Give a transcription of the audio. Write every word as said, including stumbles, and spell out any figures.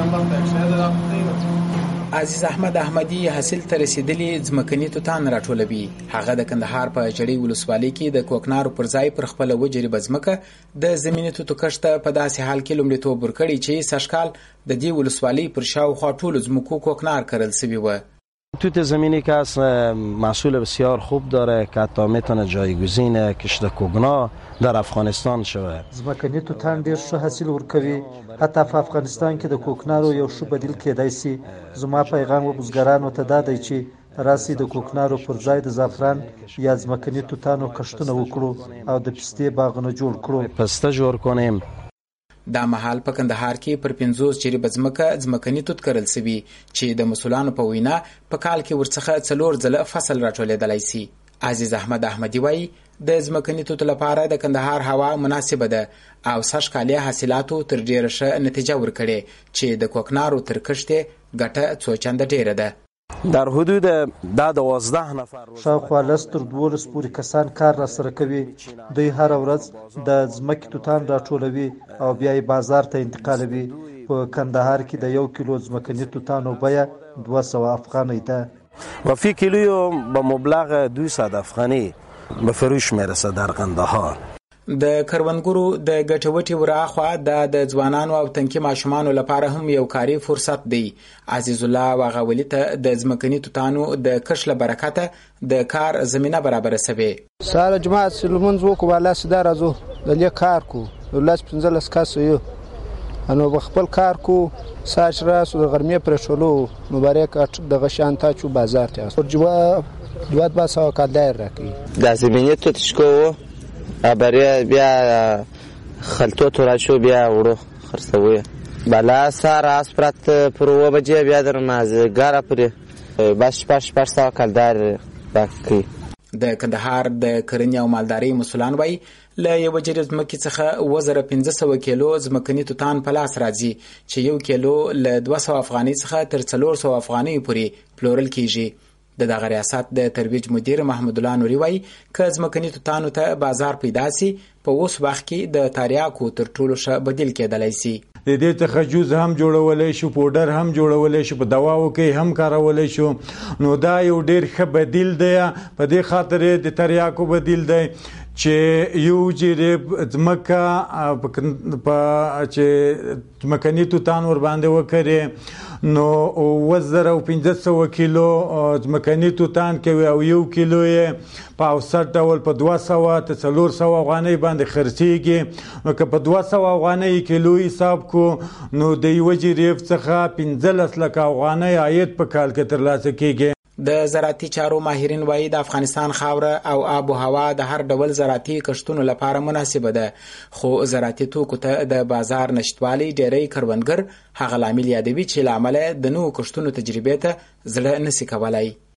عزیز احمد احمدي حاصل ته رسیدلي ځمکني توتان راټولوي. هغه د کندهار په جړۍ ولسوالۍ کې د کوکنارو پر ځای پر خپله وجریبه ځمکه د زمیني توتو کښت ته په داسې حال کې لومړیتوب ورکړی چې سږکال د دې ولسوالۍ پر شاوخوا ټولو ځمکو کوکنار کرل سوي وه. توت زمینی که از محصول بسیار خوب داره که حتی میتونه جایگزین کشت کوگنا در افغانستان شوه. ځمکني توتان ډیر ښه حاصل ورکوي، حتی په افغانستان کې د کوکنارو یو ښه بدیل کېدای شي. زما پیغام و بزګرانو ته دا دی چې راسئ د کوکنارو پر ځای د زعفران یا ځمکني توتانو کښتونه وکړو او د پستې باغونه جوړ کړو. پسته جوړ کنیم. دا مهال په کندهار کې پر پنځوس جریبه ځمکه ځمکني توت کرل سوي چې د مسؤلانو په وینا په کال کې ورڅخه څلور ځله فصل راټولېدلی سي. عزیز احمد احمدي وایي د ځمکني توت لپاره د کندهار هوا مناسبه ده او سږکالي حاصلاتو تر ډېره ښه نتیجه ورکړې چې د کوکنارو تر کښتې ګټه څو چنده ډېره ده. در حدود دا دوازده نفر شاوخوا لس تر دولس پورې کسان کار راسره کوي. دوی هره ورځ د ځمکې توتان راټولوي او بیا یې بازار ته انتقالوي. په کندهار کې د یو کیلو ځمکني توتانو بیه دوه سوه افغانۍ ده و فی کیلو به مبلغ دویست افغانی به فروش میرسه در قندهار. د کروندګرو د ګټوټي وراخوا د ځوانانو او تنکي ماشومانو لپاره هم یو کاري فرصت دی. عزیز الله واغولی ته د ځمکني توتانو د کښت له برکته د کار زمینه برابره سوې. ساره جماعت لمونځ وکړو والا سیده راځو دلې کار کو لاس پنځلس کس یو انو بخپل کار کو ساش راسو د غرمې پرشولو مبارک دغه شانتا چو بازار ته جواب دوات با سو کالدار راکی د زمینه توت شکو ابریا بیا خلطو تو راشو بیا وړو خرڅوي بالا سار اسپرات پر و بجې بیا در مازګار پر بس پاش پاش سو کالدار راکی. د کندهار د کرنې او مالدارۍ مسؤلان وایي له یو جریب ځمکې څخه اووه زره پنځه سوه کیلو ځمکني توتان په لاس راځي چې یو کیلو له دوه سوه افغانۍ څخه تر څلور سوه افغانیو پورې پلورل کیږي. د دغه ریاست د ترویج مدیر محمد الله نوري وایي که ځمکني توتانو ته بازار پیدا سي په اوس وخت کې د تریاکو تر ټولو ښه بدیل کېدلی سي. د دې څخه جوز هم جوړولی شو، پوډر هم جوړولی شو، په دواو کې هم کارولی شو. نو دا یو ډېر ښه بدیل دی. په دې خاطر د تریاکو بدیل دی چې یو جریب ځمکه په چې ځمکني توتان ورباندې وکړي نو اووه زره او پنځه سوه کیلو ځمکني توتان کوي او یو کیلو یې په اوسط ډول په دوه سوه تر څلور سوه افغانۍ باندې خرڅېږي. نو که په دوه سوه افغانۍ کیلو حساب کو نو د یوه جریب څخه پنځلس لکه افغانۍ عاید په کال کې ترلاسه کیږي. د زراعتي چارو ماهرین وایي د افغانستان خاوره او آب و هوا د هر ډول زراعتي کښتونو لپاره مناسبه ده، خو زراعتي توکو ته د بازار نشتوالی ډیری کروندګر هغه لامل یادوي چې له امله د نوو کښتونو تجربې ته زړه نشي کولی.